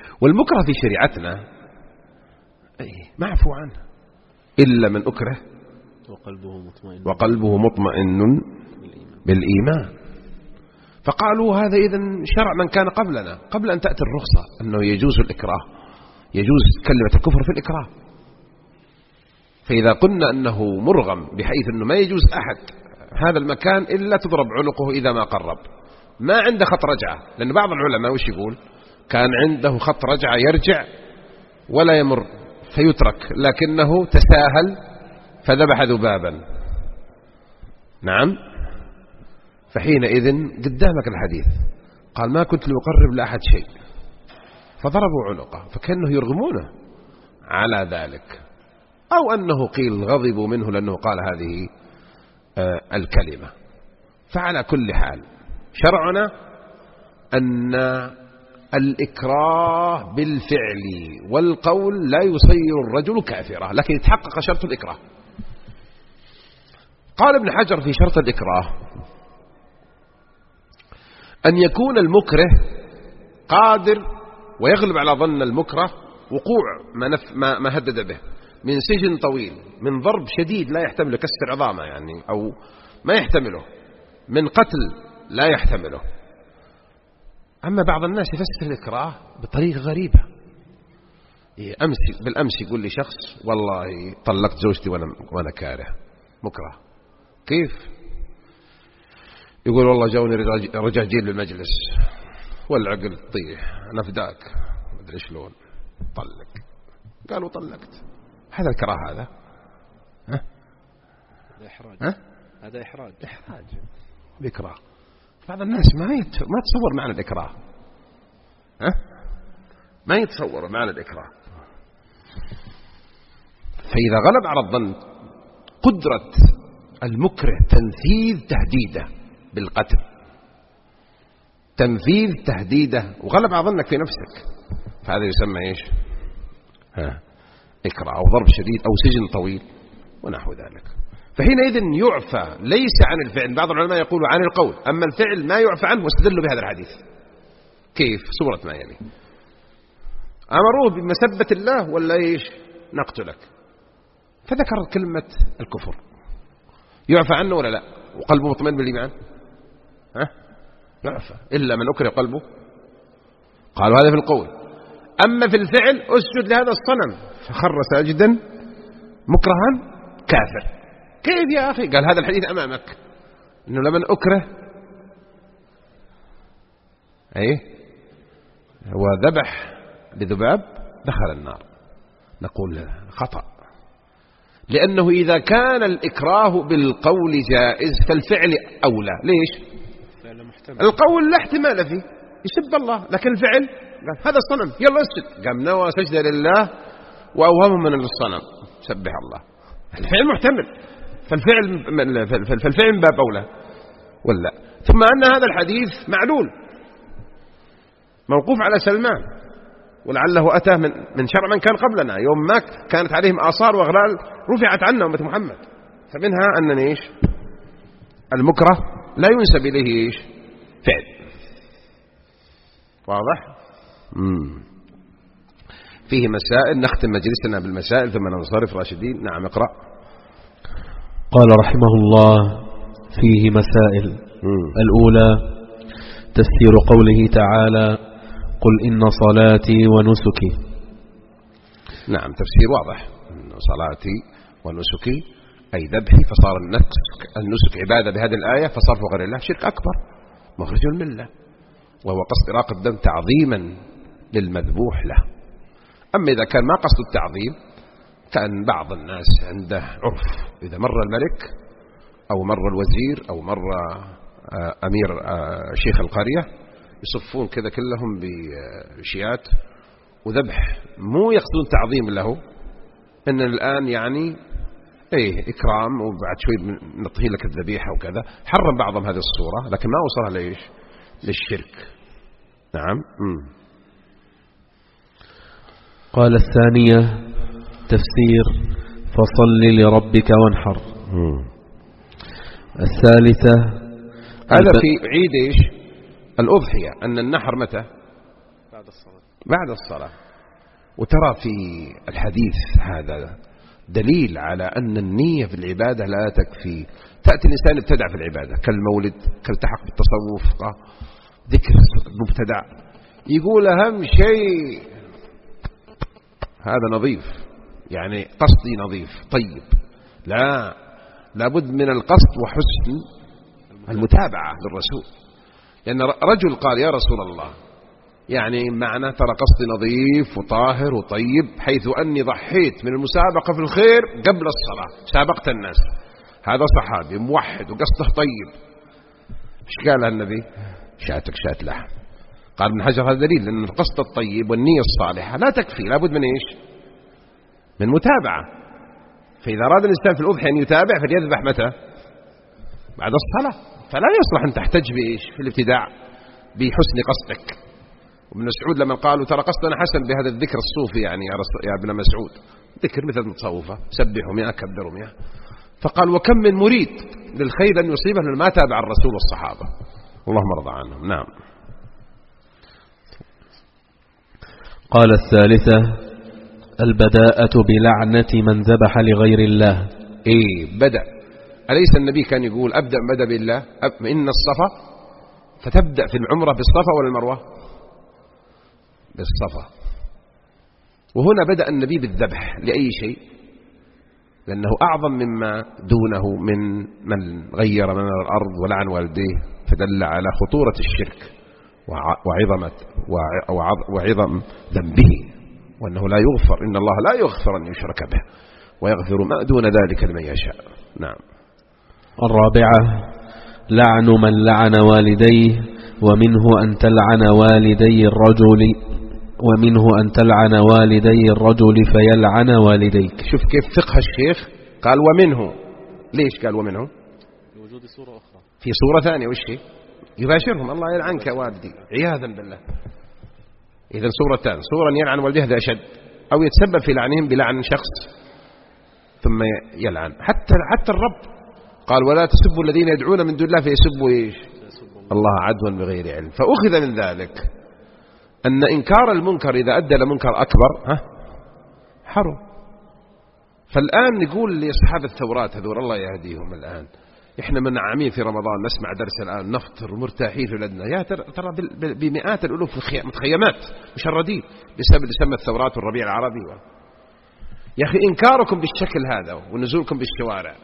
والمكره في شريعتنا معفو عنه إلا من أكره وقلبه مطمئن, وقلبه مطمئن بالإيمان. فقالوا هذا إذن شرع من كان قبلنا قبل أن تأتي الرخصة أنه يجوز الإكراه، يجوز كلمة الكفر في الإكراه. فإذا قلنا أنه مرغم بحيث أنه ما يجوز أحد هذا المكان إلا تضرب عنقه إذا ما قرب، ما عنده خط رجعة، لأن بعض العلماء وش يقول كان عنده خط رجعة يرجع ولا يمر فيترك، لكنه تساهل فذبح ذبابا. نعم. فحينئذ قدامك الحديث قال ما كنت لأقرب لأحد شيء، فضربوا عنقه، فكأنه يرغمونه على ذلك، أو أنه قيل غضبوا منه لأنه قال هذه آه الكلمة. فعلى كل حال شرعنا أن الإكراه بالفعل والقول لا يصير الرجل كافرا، لكن يتحقق شرط الإكراه. قال ابن حجر في شرط الإكراه أن يكون المكره قادر ويغلب على ظن المكره وقوع ما, نف ما, ما هدد به من سجن طويل، من ضرب شديد لا يحتمله كسر عظامه يعني أو ما يحتمله، من قتل لا يحتمله. أما بعض الناس يفسر الإكراه بطريقة غريبة. أمس بالأمس يقول لي شخص والله طلقت زوجتي وأنا, وأنا كاره مكره. كيف؟ يقول والله جاوني رجاجيل بالمجلس والعقل طيح أنا فداك ما أدري شلون طلق. قالوا طلقت. هذا الكراه هذا ها؟ هذا إحراج. ها؟ هذا إحراج. إحراج الإكراه. بعض الناس ما يت... ما تصور معنى الإكراه. ها؟ ما يتصور معنى الإكراه. فإذا غلب على الظن قدرة المكره تنفيذ تهديده بالقتل، تنفيذ تهديده، وغلب على ظنك في نفسك، فهذا يسمى إيش؟ ها؟ إكراه أو ضرب شديد أو سجن طويل ونحو ذلك. فحينئذ يعفى ليس عن الفعل. بعض العلماء يقولوا عن القول، أما الفعل ما يعفى عنه، واستدلوا بهذا الحديث. كيف؟ صورة ما يلي: أمروه بمسبة الله ولا إيش؟ نقتلك. فذكر كلمة الكفر، يعفى عنه ولا لا؟ وقلبه مطمئن بالإيمان، ها؟ يعفى إلا من أكره قلبه. قالوا هذا في القول. أما في الفعل أسجد لهذا الصنم فخر ساجدا مكرها كافر. كيف يا أخي؟ قال هذا الحديث أمامك إنه لمن أكره أيه وذبح لذباب دخل النار. نقول له خطأ، لأنه إذا كان الإكراه بالقول جائز فالفعل أولى. ليش؟ القول لا احتمال فيه، يسب الله، لكن الفعل قال هذا الصنم يلا اسجد، قام نوى سجدة لله وأوهمه من الصنم سبح الله. الفعل محتمل، فالفعل فالفعل من باب أولى ولا. ثم أن هذا الحديث معلول موقوف على سلمان، ولعله أتى من من شرع من كان قبلنا. يوم ما كانت عليهم آثار وأغلال رفعت عنا أمة محمد، فمنها أن إيش المكره لا ينسب إليه إيش فعل. واضح؟ مم. فيه مسائل، نختم مجلسنا بالمسائل ثم ننصرف راشدين. نعم اقرأ. قال رحمه الله: فيه مسائل. مم. الأولى تفسير قوله تعالى: قل إن صلاتي ونسكي. نعم تفسير واضح، صلاتي ونسكي أي ذبحي، فصار النسك, النسك عبادة بهذه الآية، فصرف غير الله شرك أكبر مخرج الملة، وهو قصد إراقة الدم تعظيما للمذبوح له. أما إذا كان ما قصد التعظيم، كان بعض الناس عنده عرف، إذا مر الملك أو مر الوزير أو مر أمير شيخ القرية يصفون كذا كلهم بشيات وذبح، مو يقصدون تعظيم له، إن الآن يعني إيه إكرام وبعد شوي نطهي لك الذبيحة وكذا. حرم بعضهم هذه الصورة، لكن ما وصلها ليش للشرك. نعم. مم. قال الثانية تفسير فصل لربك وانحر. مم. الثالثة هذا في عيد إيش الأضحية، أن النحر متى؟ بعد الصلاة. بعد الصلاة. وترى في الحديث هذا دليل على أن النية في العبادة لا تكفي. تأتي الإنسان ابتدع في العبادة كالمولد، كالتحق بالتصوف، ذكر مبتدع، يقول أهم شيء هذا نظيف، يعني قصدي نظيف طيب. لا، لابد من القصد وحسن المتابعة للرسول. لأن رجل قال يا رسول الله، يعني معنى ترى قصدي نظيف وطاهر وطيب، حيث أني ضحيت من المسابقة في الخير قبل الصلاة، سابقت الناس. هذا صحابي موحد وقصده طيب. ايش قال النبي؟ شاتك شات لحم. قال ابن حجر هذا دليل لأن القصد الطيب والنية الصالحة لا تكفي، لابد من إيش؟ من متابعة. فإذا أراد الإنسان في الأضحية أن يتابع فليذبح متى؟ بعد الصلاة. فلا يصلح أن تحتج بإيش في الابتداع بحسن قصدك. وابن مسعود لما قالوا ترى قصدنا حسن بهذا الذكر الصوفي، يعني يا, يا ابن مسعود، ذكر مثل المتصوفة، سبحوا مئة كبروا مئة. فقال وكم من مريد للخير أن يصيبه من ما تابع الرسول والصحابة، اللهم ارضى عنهم. نعم. قال الثالثة البداءة بلعنة من ذبح لغير الله. إيه بدأ، أليس النبي كان يقول أبدأ بدأ بالله، إن الصفا، فتبدأ في العمرة بالصفا ولا المروة؟ بالصفا. وهنا بدأ النبي بالذبح لأي شيء؟ لأنه أعظم مما دونه من من غير من الأرض ولعن والديه، فدل على خطورة الشرك وعظمة وعظم ذنبه، وأنه لا يغفر، إن الله لا يغفر أن يشرك به ويغفر ما دون ذلك لمن يشاء. نعم. الرابعة لعن من لعن والديه، ومنه أن تلعن والدي الرجل ومنه أن تلعن والدي الرجل فيلعن والديك. شوف كيف فقه الشيخ، قال ومنه. ليش قال ومنه؟ لوجود صورة أخرى في صورة ثانية، وش هي؟ يباشرهم الله يلعنك والدي عياذا بالله. إذن صورتان، صورة يلعن والديه هذا أشد، أو يتسبب في لعنهم بلعن شخص ثم يلعن. حتى حتى الرب قال ولا تسبوا الذين يدعون من دون الله فيسبوا إيش؟ الله عدوا بغير علم. فأخذ من ذلك أن إنكار المنكر إذا أدى لمنكر أكبر ها حرم. فالآن نقول لأصحاب الثورات هذول الله يهديهم، الآن إحنا منعمين في رمضان نسمع درس الآن نفطر مرتاحين في بلدنا، يا ترى بمئات الألوف متخيمات مشردين بسبب اللي سمى الثورات والربيع العربي. يا أخي إنكاركم بالشكل هذا ونزولكم بالشوارع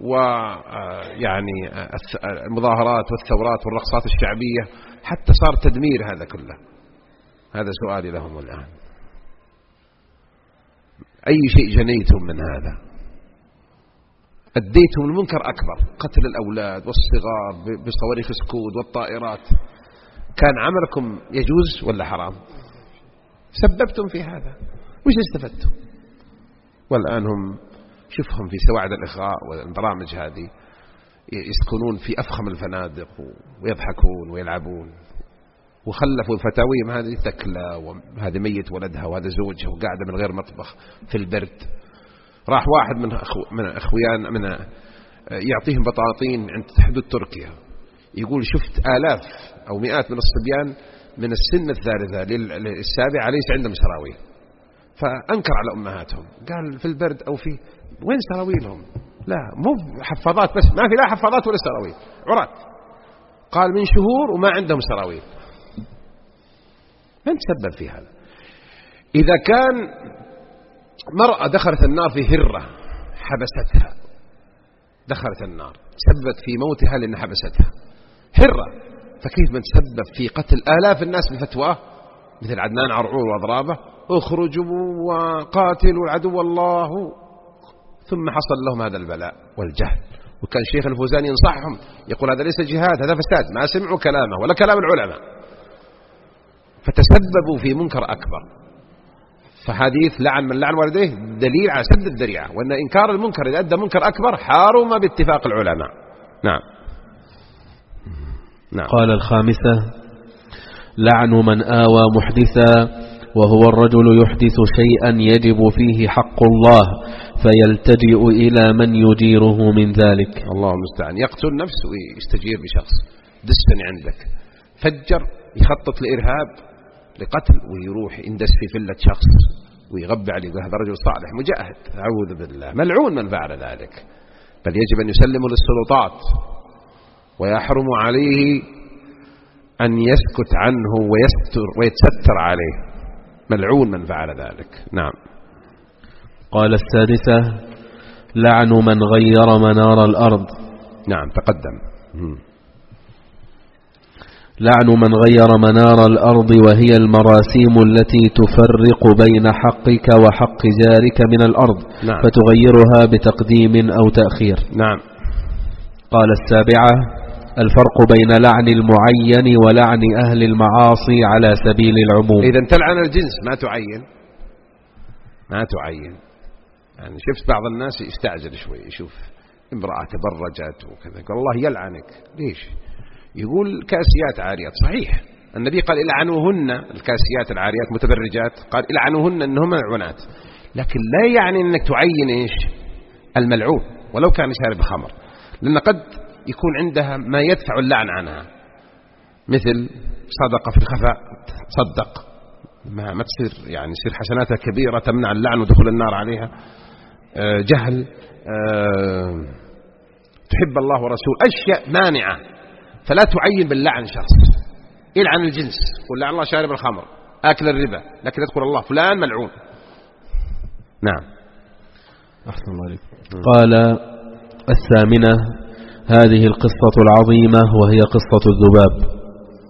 ويعني المظاهرات والثورات والرقصات الشعبية حتى صار تدمير هذا كله. هذا سؤالي لهم الآن، أي شيء جنيتم من هذا؟ أديتم المنكر أكبر، قتل الأولاد والصغار بصواريخ سكود والطائرات. كان عملكم يجوز ولا حرام؟ سببتم في هذا، وش استفدتم؟ والآن هم شوفهم في سواعد الإخاء والبرامج هذه يسكنون في أفخم الفنادق ويضحكون ويلعبون، وخلفوا الفتاويم هذه تكلى، وهذه ميت ولدها وهذا زوجها وقاعدة من غير مطبخ في البرد. راح واحد من أخو من أخويان من يعطيهم بطاطين عند حدود تركيا، يقول شفت آلاف أو مئات من الصبيان من السن الثالثة للسابعة ليس عندهم سراويل، فأنكر على أمهاتهم، قال في البرد أو في وين سراويلهم؟ لا مو حفاضات بس، ما في لا حفاضات ولا سراويل، عرات. قال من شهور وما عندهم سراويل. من تسبب في هذا؟ إذا كان مرأة دخلت النار في هرة حبستها، دخلت النار سببت في موتها لأن حبستها هرة، فكيف من تسبب في قتل آلاف الناس بفتواه مثل عدنان عرعور وأضرابه، اخرجوا وقاتلوا العدو الله، ثم حصل لهم هذا البلاء والجهل. وكان الشيخ الفوزان ينصحهم يقول هذا ليس جهاد، هذا فساد، ما سمعوا كلامه ولا كلام العلماء، فتسببوا في منكر أكبر. فحديث لعن من لعن والديه دليل على سد الذريعة، وأن إنكار المنكر إذا أدى منكر أكبر حارم باتفاق العلماء. نعم. نعم. قال الخامسة لعن من آوى محدثا، وهو الرجل يحدث شيئا يجب فيه حق الله فيلتجئ إلى من يجيره من ذلك. الله المستعان. يقتل نفسه ويستجير بشخص، دسني عندك، فجر يخطط لإرهاب لقتل ويروح يندس في فلة شخص ويغبي عليه يقول هذا رجل صالح مجاهد، أعوذ بالله، ملعون من فعل ذلك. بل يجب أن يسلم للسلطات، ويحرم عليه أن يسكت عنه ويستر ويتستر عليه، ملعون من فعل ذلك. نعم. قال السادسة: لعن من غير منار الأرض. نعم تقدم. م. لعن من غير منار الأرض، وهي المراسيم التي تفرق بين حقك وحق جارك من الأرض. نعم. فتغيرها بتقديم أو تأخير. نعم. قال السابعة: الفرق بين لعن المعين ولعن أهل المعاصي على سبيل العموم. إذن تلعن الجنس ما تعين، ما تعين. يعني شفت بعض الناس يستعجل شوي، يشوف امرأة تبرجت وكذا يقول الله يلعنك. ليش؟ يقول كاسيات عاريات. صحيح النبي قال العنوهن الكاسيات العاريات متبرجات، قال العنوهن انهم ملعونات، لكن لا يعني انك تعين ايش الملعون ولو كان شارب خمر، لان قد يكون عندها ما يدفع اللعن عنها، مثل صدقة في الخفاء، تصدق ما ما تصير يعني يصير حسناتها كبيرة تمنع اللعن ودخول النار عليها. أه جهل، أه تحب الله ورسوله، أشياء مانعة، فلا تعين باللعن شخص. يلعن الجنس، قل لعن الله شارب الخمر، آكل الربا، لكن يذكر الله فلان ملعون. نعم. أحسن الله عليك. قال الثامنة: هذه القصة العظيمة وهي قصة الذباب،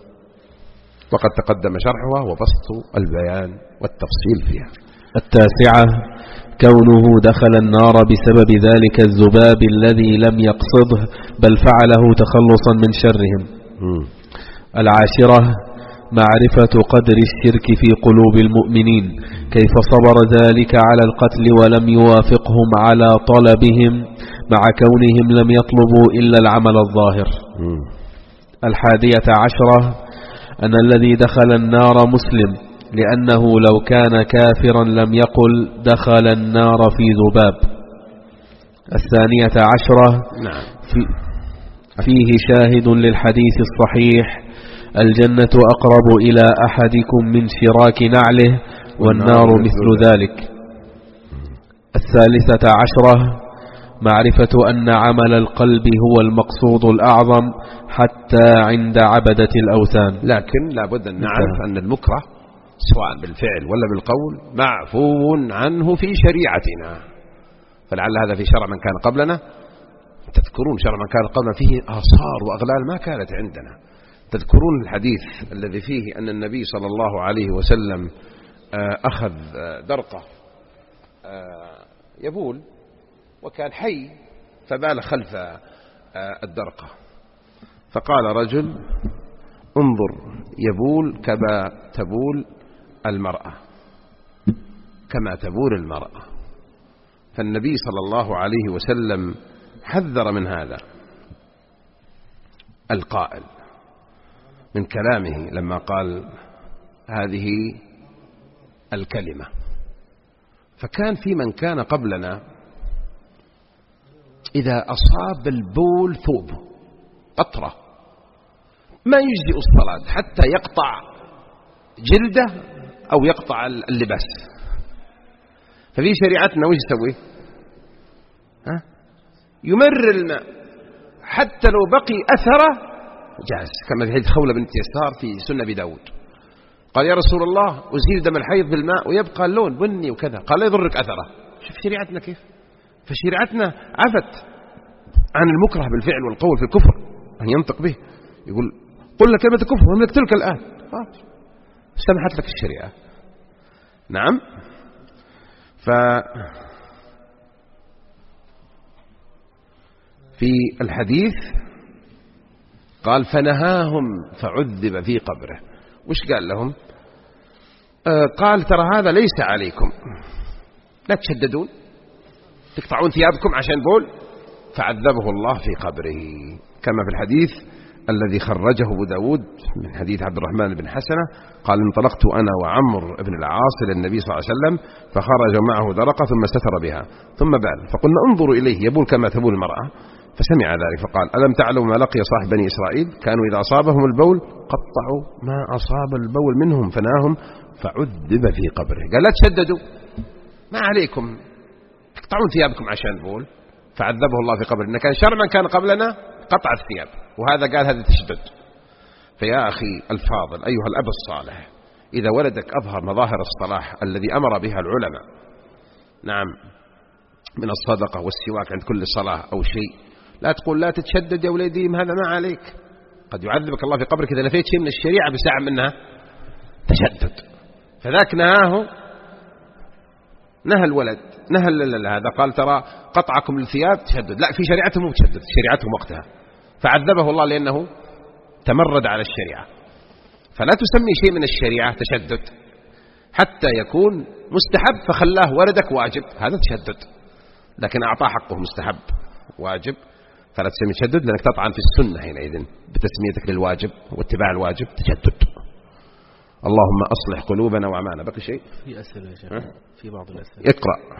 وقد تقدم شرحها وبسط البيان والتفصيل فيها. التاسعة: كونه دخل النار بسبب ذلك الذباب الذي لم يقصده بل فعله تخلصا من شرهم. م. العاشرة: معرفة قدر الشرك في قلوب المؤمنين، كيف صبر ذلك على القتل ولم يوافقهم على طلبهم مع كونهم لم يطلبوا إلا العمل الظاهر. م. الحادية عشرة: أن الذي دخل النار مسلم، لأنه لو كان كافرا لم يقل دخل النار في ذباب. الثانية عشرة: نعم. في فيه شاهد للحديث الصحيح: الجنة أقرب إلى أحدكم من شراك نعله، والنار مثل ذلك. الثالثة عشرة: معرفة أن عمل القلب هو المقصود الأعظم حتى عند عبدة الأوثان. لكن لابد أن نعرف أن المكره سواء بالفعل ولا بالقول معفو عنه في شريعتنا، فلعل هذا في شرع من كان قبلنا. تذكرون شرع من كان قبلنا فيه آثار وأغلال ما كانت عندنا. تذكرون الحديث الذي فيه أن النبي صلى الله عليه وسلم أخذ درقة يبول وكان حي فبال خلف الدرقة، فقال رجل: انظر يبول كما تبول المرأة، كما تبول المرأة. فالنبي صلى الله عليه وسلم حذر من هذا القائل من كلامه لما قال هذه الكلمة. فكان في من كان قبلنا إذا أصاب البول ثوب قطرة ما يجزئ الصلاة حتى يقطع جلده أو يقطع اللباس. ففي شريعتنا وش يسوي؟ ها؟ يمر الماء حتى لو بقي أثره جاز، كما في حديث خولة بنت يسار في سنة أبي داود. قال: يا رسول الله أزيل دم الحيض بالماء ويبقى اللون بني وكذا. قال: لا يضرك أثره. شوف شريعتنا كيف، فشريعتنا عفت عن المكره بالفعل والقول في الكفر أن ينطق به، يقول قل لك كلمة كفر وهم يقتلك الآن، سمحت لك الشريعة. نعم. ف في الحديث قال: فنهاهم فعذب في قبره. وش قال لهم؟ آه قال: ترى هذا ليس عليكم، لا تشددون تقطعون ثيابكم عشان بول. فعذبه الله في قبره، كما في الحديث الذي خرجه أبو داود من حديث عبد الرحمن بن حسنة قال: انطلقت أنا وعمر بن العاص إلى النبي صلى الله عليه وسلم فخرج معه درقة ثم ستر بها ثم بال، فقلنا انظروا إليه يبول كما تبول المرأة، فسمع ذلك فقال: ألم تعلموا ما لقي صاحب بني إسرائيل كانوا إذا أصابهم البول قطعوا ما أصاب البول منهم فناهم فعذب في قبره. قال: لا تشددوا ما عليكم تقطعون ثيابكم عشان البول، فعذبه الله في قبره. إن كان شر من كان قبلنا قطع الثياب، وهذا قال هذا تشدد. فيا أخي الفاضل أيها الأب الصالح، إذا ولدك أظهر مظاهر الصلاح الذي أمر بها العلماء، نعم، من الصدقة والسواك عند كل صلاة أو شيء، لا تقول لا تتشدد يا ولدي، هذا ما عليك، قد يعذبك الله في قبرك إذا نفيت شيء من الشريعة بساعة منها تشدد. فذاك نهاه، نهى الولد، نهى هذا، قال ترى قطعكم الثياب تشدد، لا في شريعتهم مو تشدد، شريعتهم وقتها، فعذبه الله لأنه تمرد على الشريعة. فلا تسمي شيء من الشريعة تشدد حتى يكون مستحب فخلاه ولدك واجب، هذا تشدد. لكن أعطاه حقه مستحب واجب فلا تسمي تشدد، لأنك تطعن في السنة حينئذ بتسميتك للواجب واتباع الواجب تشدد. اللهم أصلح قلوبنا وأعمالنا. بقي شيء؟ في أسئلة يا شيخ، في بعض الأسئلة. اقرأ.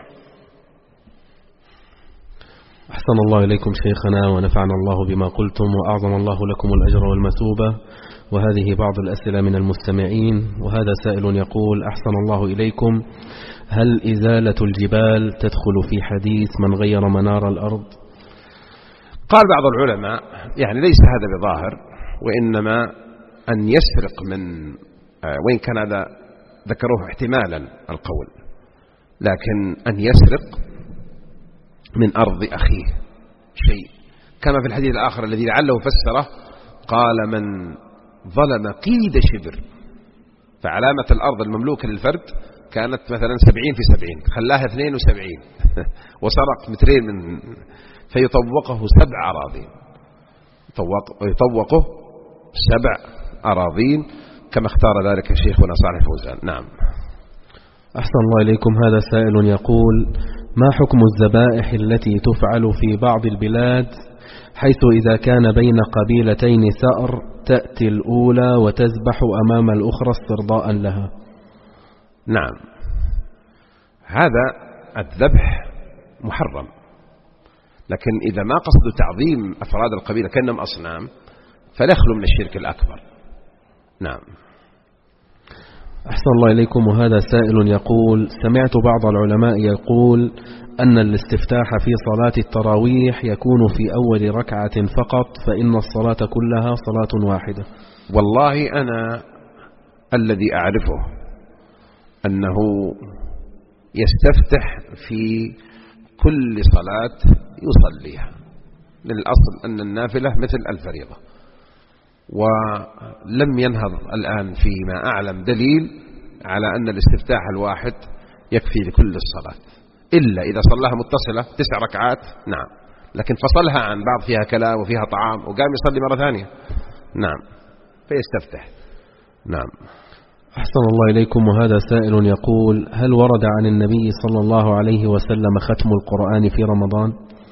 أحسن الله إليكم شيخنا ونفعنا الله بما قلتم وأعظم الله لكم الأجر والمثوبة. وهذه بعض الأسئلة من المستمعين. وهذا سائل يقول: أحسن الله إليكم، هل إزالة الجبال تدخل في حديث من غير منار الأرض؟ قال بعض العلماء يعني ليس هذا بظاهر، وإنما أن يسرق من، وإن كان هذا ذكروه احتمالا القول، لكن أن يسرق من أرض أخيه شيء، كما في الحديث الآخر الذي لعله فسره، قال من ظلم قيد شبر، فعلامة الأرض المملوكة للفرد كانت مثلا سبعين في سبعين، خلاها اثنين وسبعين وسرق مترين من، فيطوقه سبع أراضين، يطوقه سبع أراضين كما اختار ذلك شيخنا صالح الفوزان. نعم. أحسن الله إليكم. هذا سائل يقول: ما حكم الذبائح التي تفعل في بعض البلاد، حيث إذا كان بين قبيلتين ثأر تأتي الأولى وتذبح أمام الأخرى استرضاء لها؟ نعم، هذا الذبح محرم، لكن إذا ما قصد تعظيم أفراد القبيلة كأنهم أصنام فلا يخلو من الشرك الأكبر. نعم. أحسن الله إليكم. وهذا سائل يقول: سمعت بعض العلماء يقول أن الاستفتاح في صلاة التراويح يكون في أول ركعة فقط، فإن الصلاة كلها صلاة واحدة. والله أنا الذي أعرفه أنه يستفتح في كل صلاة يصليها، للأصل أن النافلة مثل الفريضة، ولم ينهض الآن فيما أعلم دليل على أن الاستفتاح الواحد يكفي لكل الصلاة، إلا إذا صلاها متصلة تسع ركعات، نعم، لكن فصلها عن بعض فيها كلام وفيها طعام وقام يصلي مرة ثانية، نعم، فيستفتح. نعم. أحسن الله إليكم. وهذا سائل يقول: هل ورد عن النبي صلى الله عليه وسلم ختم القرآن في رمضان؟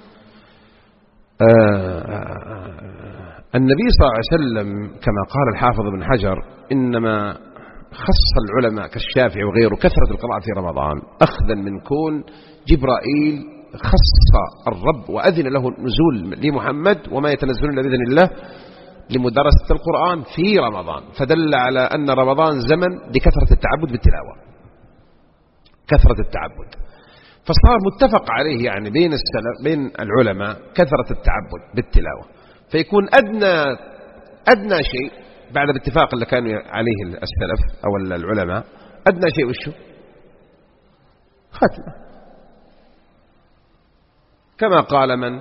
آه النبي صلى الله عليه وسلم كما قال الحافظ بن حجر إنما خص العلماء كالشافعي وغيره كثرة القراءة في رمضان أخذا من كون جبرائيل خص الرب وأذن له النزول لمحمد وما يتنزلون بإذن الله لمدرسة القرآن في رمضان، فدل على أن رمضان زمن لكثرة التعبد بالتلاوة، كثرة التعبد، فصار متفق عليه يعني بين السلف بين العلماء كثرة التعبد بالتلاوة، فيكون أدنى أدنى شيء بعد الاتفاق اللي كانوا عليه السلف أو العلماء، أدنى شيء وشو؟ ختمة، كما قال من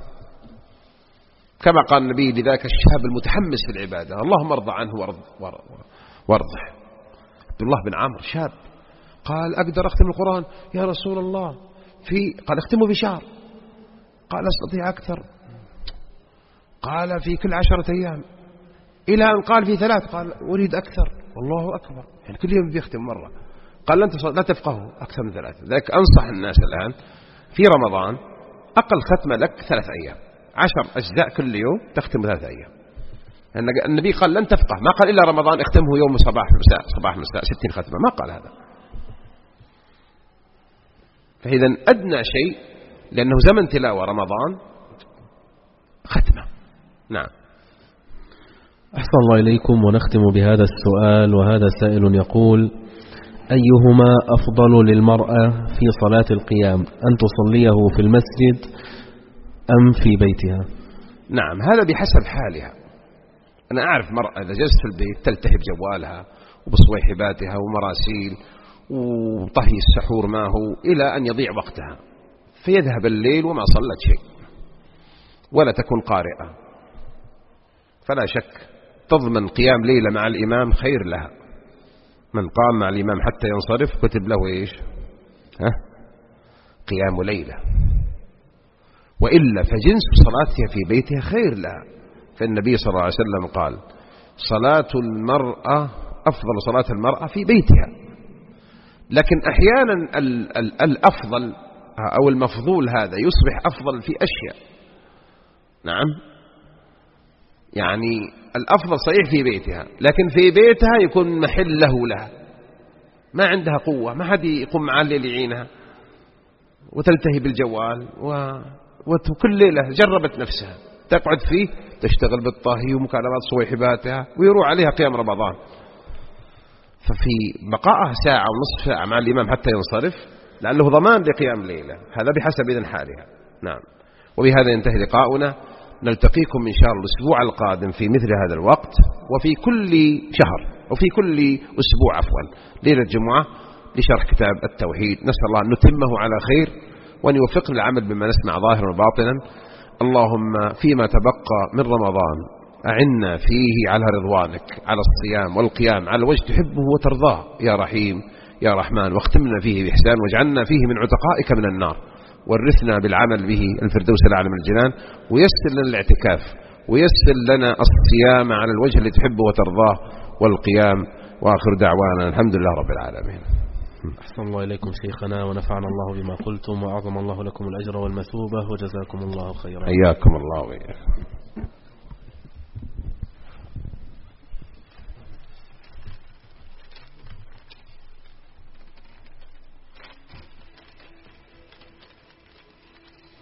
كما قال النبي لذاك الشاب المتحمس في العبادة: اللهم ارضى عنه وارضه. عبد الله بن عمرو شاب قال: أقدر أختم القرآن يا رسول الله في قال اختمه بشهر، قال أستطيع أكثر، قال في كل عشرة أيام، إلى أن قال في ثلاث، قال أريد أكثر، والله أكبر، يعني كل يوم بيختم مرة، قال لن لا تفقهوا أكثر من ثلاثة. ذلك أنصح الناس الآن في رمضان أقل ختمة لك ثلاث أيام، عشر أجزاء كل يوم تختم ثلاث أيام. النبي قال لن تفقه، ما قال إلا رمضان اختمه يوم صباح مساء صباح مساء ستين ختمة، ما قال هذا. فإذا أدنى شيء لأنه زمن تلاوة رمضان ختمة. نعم. أحسن الله إليكم. ونختم بهذا السؤال. وهذا سائل يقول: أيهما أفضل للمرأة في صلاة القيام، أن تصليه في المسجد أم في بيتها؟ نعم، هذا بحسب حالها. أنا أعرف مرأة إذا جلست في البيت تلتهي بجوالها وبصويحباتها ومراسيل وطهي السحور ما هو إلى أن يضيع وقتها، فيذهب الليل وما صلت شيء ولا تكون قارئة، فلا شك تضمن قيام ليلة مع الإمام خير لها. من قام مع الإمام حتى ينصرف كتب له إيش؟ ها؟ قيام ليلة. وإلا فجنس صلاتها في بيتها خير لها، فالنبي صلى الله عليه وسلم قال صلاة المرأة أفضل صلاة المرأة في بيتها. لكن أحيانا الأفضل أو المفضول هذا يصبح أفضل في أشياء. نعم، يعني الأفضل صحيح في بيتها، لكن في بيتها يكون محل له لها، ما عندها قوة، ما حد يقوم معها الليل يعينها وتلتهي بالجوال و... وكل ليلة جربت نفسها تقعد فيه تشتغل بالطهي ومكالمات صويحباتها ويروح عليها قيام رمضان. ففي بقائها ساعة ونصف ساعة مع الإمام حتى ينصرف لأنه ضمان لقيام ليلة، هذا بحسب إذن حالها. نعم، وبهذا ينتهي لقاؤنا. نلتقيكم إن شاء الله الأسبوع القادم في مثل هذا الوقت، وفي كل شهر وفي كل أسبوع عفوا ليلة الجمعة لشرح كتاب التوحيد. نسأل الله أن نتمه على خير وأن يوفقنا العمل بما نسمع ظاهرا وباطنا. اللهم فيما تبقى من رمضان أعنا فيه على رضوانك، على الصيام والقيام على وجه تحبه وترضاه يا رحيم يا رحمن، واختمنا فيه بإحسان واجعلنا فيه من عتقائك من النار، ورثنا بالعمل به الفردوس الأعلى من الجنان، ويسر لنا الاعتكاف ويسر لنا الصيام على الوجه اللي تحبه وترضاه والقيام. وآخر دعوانا الحمد لله رب العالمين. أحسن الله إليكم شيخنا ونفعنا الله بما قلتم وأعظم الله لكم الأجر والمثوبة وجزاكم الله خيرا. حياكم الله وإياكم.